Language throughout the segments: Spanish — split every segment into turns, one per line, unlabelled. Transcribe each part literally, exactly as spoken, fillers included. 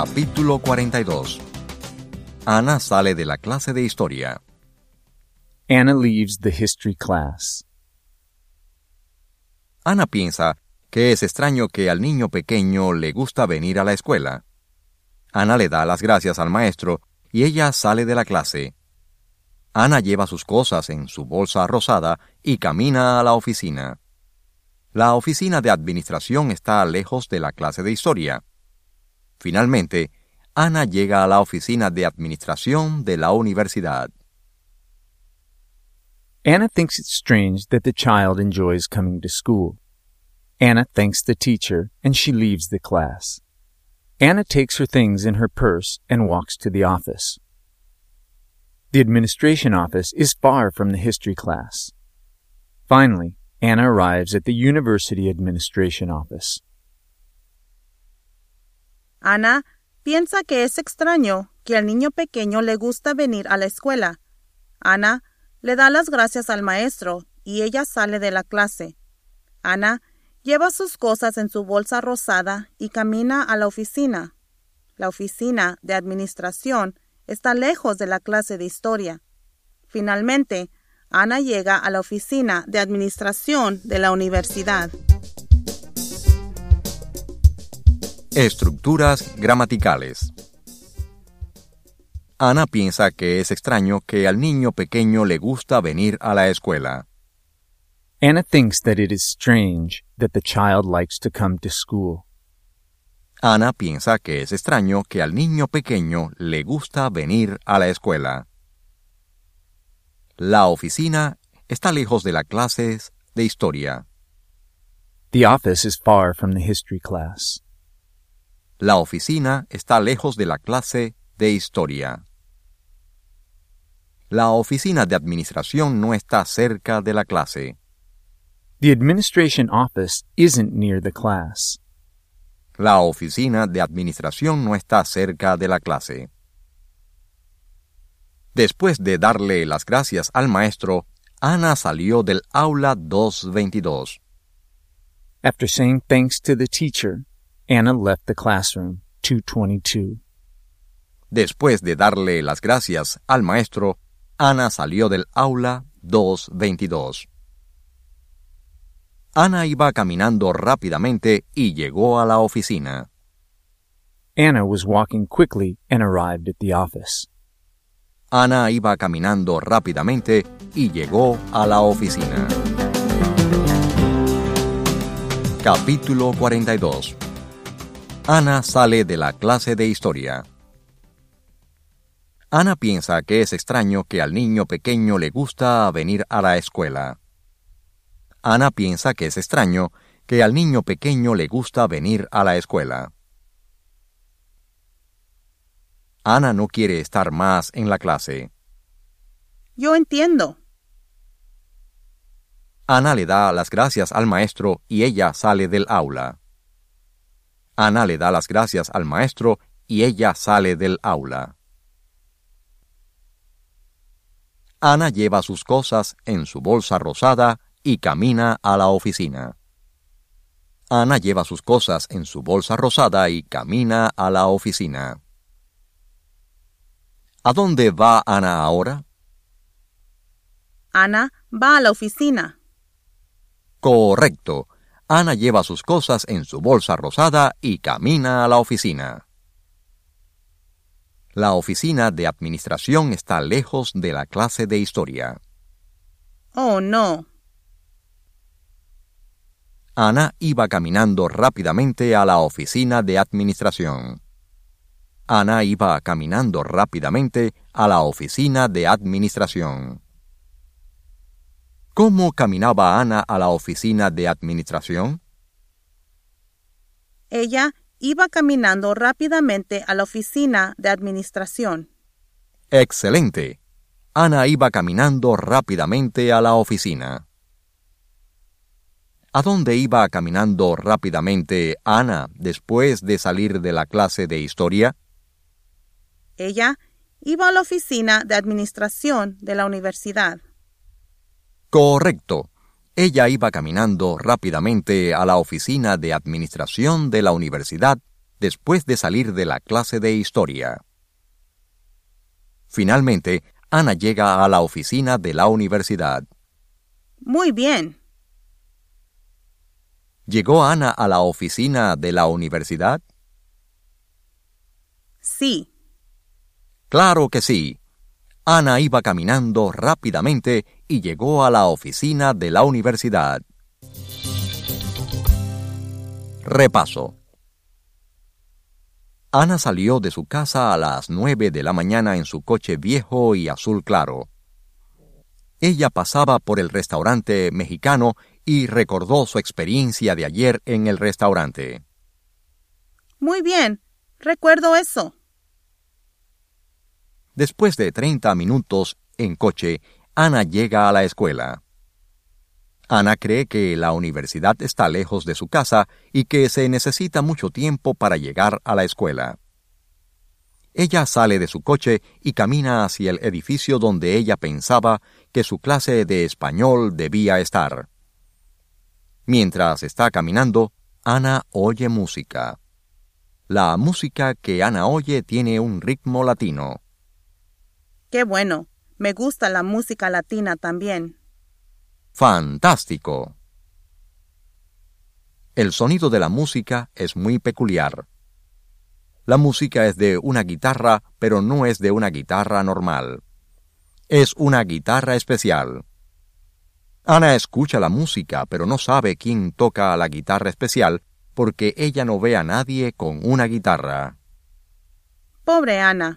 Capítulo cuarenta y dos. Ana sale de la clase de historia.
Anna leaves the history class.
Ana piensa que es extraño que al niño pequeño le gusta venir a la escuela. Ana le da las gracias al maestro y ella sale de la clase. Ana lleva sus cosas en su bolsa rosada y camina a la oficina. La oficina de administración está lejos de la clase de historia. Finalmente, Ana llega a la oficina de administración de la universidad.
Anna thinks it's strange that the child enjoys coming to school. Anna thanks the teacher, and she leaves the class. Anna takes her things in her purse and walks to the office. The administration office is far from the history class. Finally, Anna arrives at the university administration office.
Ana piensa que es extraño que al niño pequeño le gusta venir a la escuela. Ana le da las gracias al maestro y ella sale de la clase. Ana lleva sus cosas en su bolsa rosada y camina a la oficina. La oficina de administración está lejos de la clase de historia. Finalmente, Ana llega a la oficina de administración de la universidad.
Estructuras gramaticales. Ana piensa que es extraño que al niño pequeño le gusta venir a la escuela.
Anna thinks that it is strange that the child likes to come to school.
Ana piensa que es extraño que al niño pequeño le gusta venir a la escuela. La oficina está lejos de las clases de historia.
The office is far from the history class.
La oficina está lejos de la clase de historia. La oficina de administración no está cerca de la clase.
The administration office isn't near the class.
La oficina de administración no está cerca de la clase. Después de darle las gracias al maestro, Ana salió del aula doscientos veintidós.
After saying thanks to the teacher, Anna left the classroom, two twenty-two.
Después de darle las gracias al maestro, Ana salió del aula doscientos veintidós. Ana iba caminando rápidamente y llegó a la oficina.
Anna was walking quickly and arrived at the office.
Ana iba caminando rápidamente y llegó a la oficina. Capítulo cuarenta y dos. Ana sale de la clase de historia. Ana piensa que es extraño que al niño pequeño le gusta venir a la escuela. Ana piensa que es extraño que al niño pequeño le gusta venir a la escuela. Ana no quiere estar más en la clase.
Yo entiendo.
Ana le da las gracias al maestro y ella sale del aula. Ana le da las gracias al maestro y ella sale del aula. Ana lleva sus cosas en su bolsa rosada y camina a la oficina. Ana lleva sus cosas en su bolsa rosada y camina a la oficina. ¿A dónde va Ana ahora?
Ana va a la oficina.
Correcto. Ana lleva sus cosas en su bolsa rosada y camina a la oficina. La oficina de administración está lejos de la clase de historia.
Oh, no.
Ana iba caminando rápidamente a la oficina de administración. Ana iba caminando rápidamente a la oficina de administración. ¿Cómo caminaba Ana a la oficina de administración?
Ella iba caminando rápidamente a la oficina de administración.
Excelente. Ana iba caminando rápidamente a la oficina. ¿A dónde iba caminando rápidamente Ana después de salir de la clase de historia?
Ella iba a la oficina de administración de la universidad.
Correcto. Ella iba caminando rápidamente a la oficina de administración de la universidad después de salir de la clase de historia. Finalmente, Ana llega a la oficina de la universidad.
Muy bien.
¿Llegó Ana a la oficina de la universidad?
Sí.
Claro que sí. Ana iba caminando rápidamente y llegó a la oficina de la universidad. Repaso. Ana salió de su casa a las nueve de la mañana en su coche viejo y azul claro. Ella pasaba por el restaurante mexicano y recordó su experiencia de ayer en el restaurante.
Muy bien, recuerdo eso.
Después de treinta minutos en coche, Ana llega a la escuela. Ana cree que la universidad está lejos de su casa y que se necesita mucho tiempo para llegar a la escuela. Ella sale de su coche y camina hacia el edificio donde ella pensaba que su clase de español debía estar. Mientras está caminando, Ana oye música. La música que Ana oye tiene un ritmo latino.
¡Qué bueno! Me gusta la música latina también.
¡Fantástico! El sonido de la música es muy peculiar. La música es de una guitarra, pero no es de una guitarra normal. Es una guitarra especial. Ana escucha la música, pero no sabe quién toca la guitarra especial porque ella no ve a nadie con una guitarra.
Pobre Ana.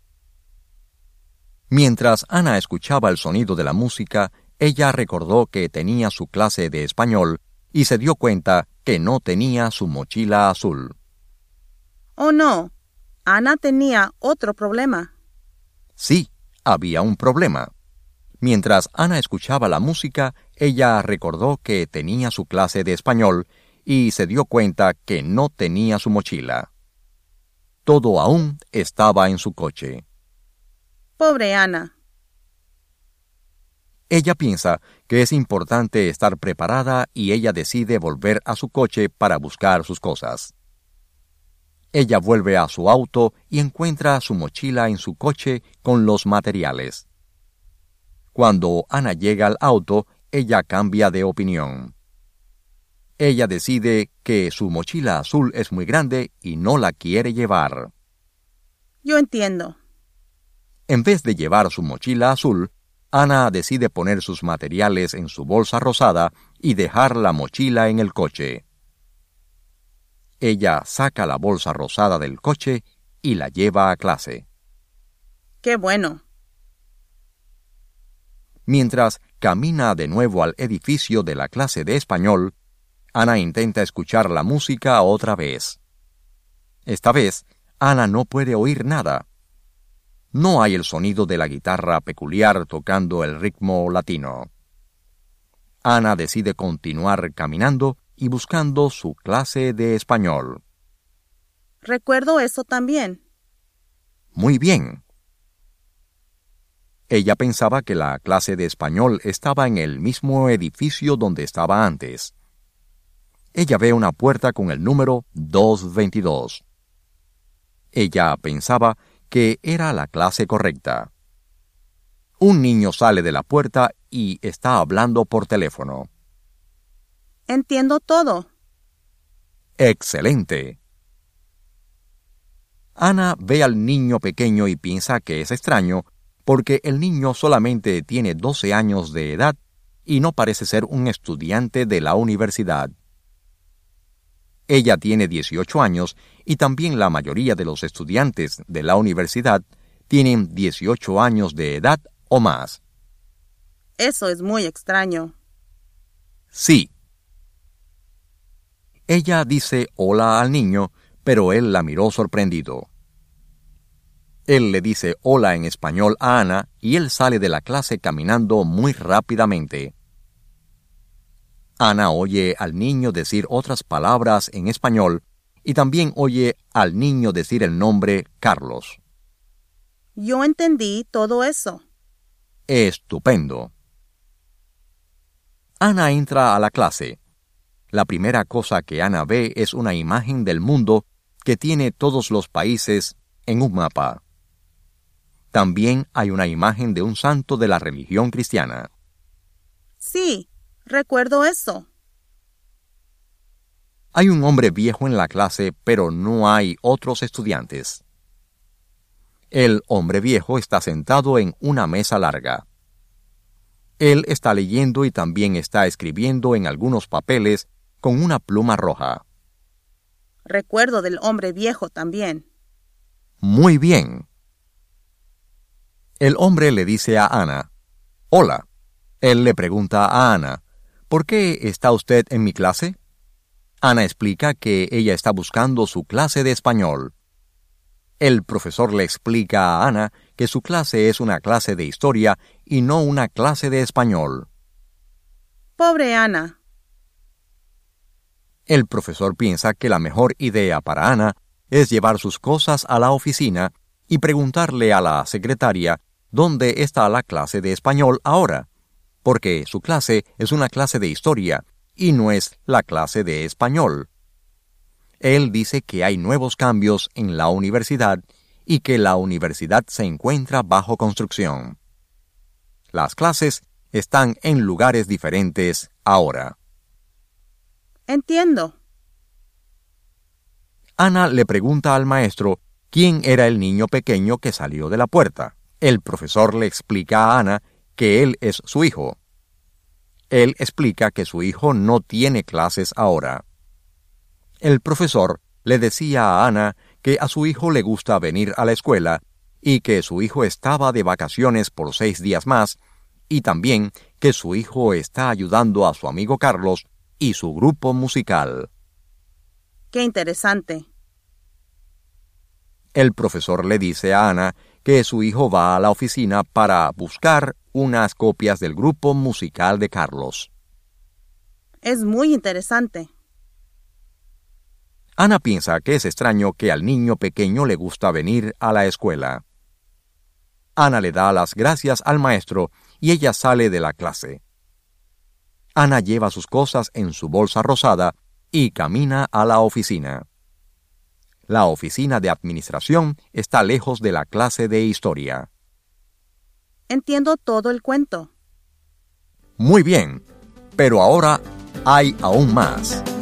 Mientras Ana escuchaba el sonido de la música, ella recordó que tenía su clase de español y se dio cuenta que no tenía su mochila azul.
Oh, no. Ana tenía otro problema.
Sí, había un problema. Mientras Ana escuchaba la música, ella recordó que tenía su clase de español y se dio cuenta que no tenía su mochila. Todo aún estaba en su coche.
Pobre Ana.
Ella piensa que es importante estar preparada y ella decide volver a su coche para buscar sus cosas. Ella vuelve a su auto y encuentra su mochila en su coche con los materiales. Cuando Ana llega al auto, ella cambia de opinión. Ella decide que su mochila azul es muy grande y no la quiere llevar.
Yo entiendo.
En vez de llevar su mochila azul, Ana decide poner sus materiales en su bolsa rosada y dejar la mochila en el coche. Ella saca la bolsa rosada del coche y la lleva a clase.
¡Qué bueno!
Mientras camina de nuevo al edificio de la clase de español, Ana intenta escuchar la música otra vez. Esta vez, Ana no puede oír nada. No hay el sonido de la guitarra peculiar tocando el ritmo latino. Ana decide continuar caminando y buscando su clase de español.
Recuerdo eso también.
Muy bien. Ella pensaba que la clase de español estaba en el mismo edificio donde estaba antes. Ella ve una puerta con el número doscientos veintidós. Ella pensaba que era la clase correcta. Un niño sale de la puerta y está hablando por teléfono.
Entiendo todo.
¡Excelente! Ana ve al niño pequeño y piensa que es extraño porque el niño solamente tiene doce años de edad y no parece ser un estudiante de la universidad. Ella tiene dieciocho años y también la mayoría de los estudiantes de la universidad tienen dieciocho años de edad o más.
Eso es muy extraño.
Sí. Ella dice hola al niño, pero él la miró sorprendido. Él le dice hola en español a Ana y él sale de la clase caminando muy rápidamente. Ana oye al niño decir otras palabras en español y también oye al niño decir el nombre Carlos.
Yo entendí todo eso.
Estupendo. Ana entra a la clase. La primera cosa que Ana ve es una imagen del mundo que tiene todos los países en un mapa. También hay una imagen de un santo de la religión cristiana.
Sí, recuerdo eso.
Hay un hombre viejo en la clase, pero no hay otros estudiantes. El hombre viejo está sentado en una mesa larga. Él está leyendo y también está escribiendo en algunos papeles con una pluma roja.
Recuerdo del hombre viejo también.
Muy bien. El hombre le dice a Ana, «Hola». Él le pregunta a Ana, «¿Por qué está usted en mi clase?» Ana explica que ella está buscando su clase de español. El profesor le explica a Ana que su clase es una clase de historia y no una clase de español.
Pobre Ana.
El profesor piensa que la mejor idea para Ana es llevar sus cosas a la oficina y preguntarle a la secretaria dónde está la clase de español ahora, porque su clase es una clase de historia y no es la clase de español. Él dice que hay nuevos cambios en la universidad y que la universidad se encuentra bajo construcción. Las clases están en lugares diferentes ahora.
Entiendo.
Ana le pregunta al maestro quién era el niño pequeño que salió de la puerta. El profesor le explica a Ana que él es su hijo. Él explica que su hijo no tiene clases ahora. El profesor le decía a Ana que a su hijo le gusta venir a la escuela y que su hijo estaba de vacaciones por seis días más y también que su hijo está ayudando a su amigo Carlos y su grupo musical.
¡Qué interesante!
El profesor le dice a Ana que su hijo va a la oficina para buscar unas copias del grupo musical de Carlos.
Es muy interesante.
Ana piensa que es extraño que al niño pequeño le gusta venir a la escuela. Ana le da las gracias al maestro y ella sale de la clase. Ana lleva sus cosas en su bolsa rosada y camina a la oficina. La oficina de administración está lejos de la clase de historia.
Entiendo todo el cuento.
Muy bien, pero ahora hay aún más.